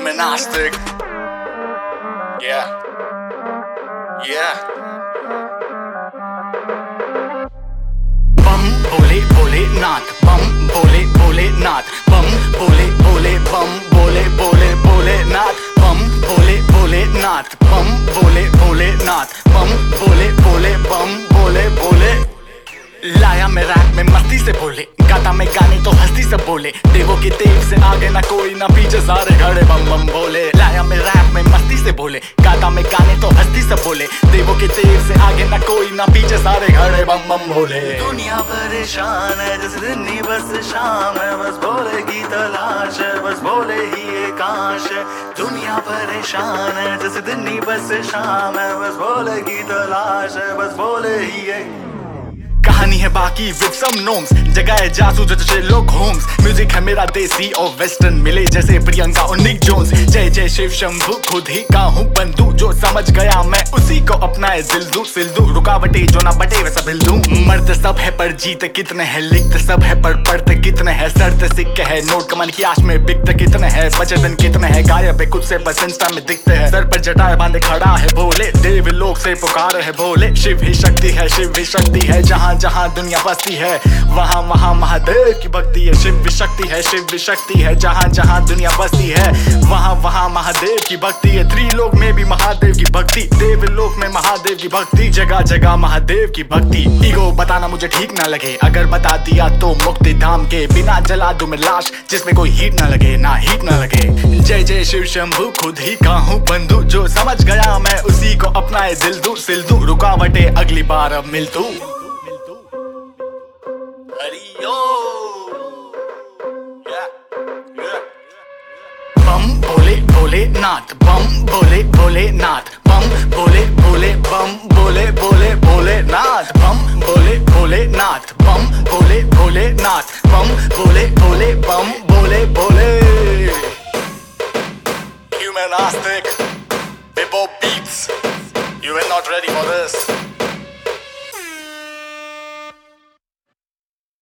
Humanistic. Yeah. Yeah. Bum bole bole nath, bum bole bole nath, bum bole bole bum bole bole bole nath, bum bole bole nath, bum bole bole nath, bum bole bole bum bole bole. लाया मैं rap में मस्ती से बोले, गाता मैं गाने तो हस्ती से बोले, देवों के देव से आगे ना कोई ना पीछे सारे खड़े बम बम बोले। लाया मैं रैप में मस्ती से बोले, गाता मैं गाने तो हस्ती से बोले, देवों के देव से आगे ना कोई ना पीछे सारे खड़े बम बम बोले। दुनिया परेशान है जिस दिन ही बस शाम है, बस बोलेगी तलाश है, बस बोले ही ये काश है। दुनिया परेशान है जिस दिन ही बस शाम है, बस बोलेगी तलाश है, बस बोले ही ये। कहानी है बाकी विद सम नोम्स, जगह है जासू जैसे लोग होम्स। म्यूजिक है मेरा देसी और वेस्टर्न मिले जैसे प्रियंका और निक जोन्स। जय जय शिव शंभू खुद ही का हूँ बंधु, जो समझ गया मैं उसी को अपनाए दिल दू सिल दू। रुकावटें जो ना बटे वैसा बिल दूं। मर्द सब है पर जीते कितने हैं, लिखते सब है पर पढ़ते कितने हैं। सड़ते सिक्के है नोट कमान की आश में बिकते कितने हैं। बचे दिन कितने हैं गायब है खुद से बस इंस्टा में दिखते हैं। सर पर जटाए बांधे खड़ा है भोले, देव लोग से पुकार है भोले। शिव ही शक्ति है, शिव ही शक्ति है, जहाँ जहाँ दुनिया बसती है वहाँ वहाँ महादेव की भक्ति है। शिव भी शक्ति है, शिव भी शक्ति है, जहाँ जहाँ दुनिया बसती है वहाँ वहाँ महादेव की भक्ति है। त्रिलोक में भी महादेव की भक्ति, देवलोक में महादेव की भक्ति, जगह जगह महादेव की भक्ति। ईगो बताना मुझे ठीक ना लगे, अगर बता दिया तो मुक्ति धाम के बिना जला दूं मैं लाश जिसमें कोई हीट ना लगे, ना हीट ना लगे। जय जय शिव शंभू खुद ही का हूँ बंधु, जो समझ गया मैं उसी को अपनाए दिल दू सिल दू। रुकावटें अगली बार अब मिल तू। बम बोले बोले नाथ, बम बोले बोले नाथ, बम बोले बोले बम बोले बोले बोले नाथ, बम बोले बोले नाथ, बम बोले बोले नाथ, बम बोले बोले बम बोले बोले। Humanistic, Bebo beats. You are not ready for this.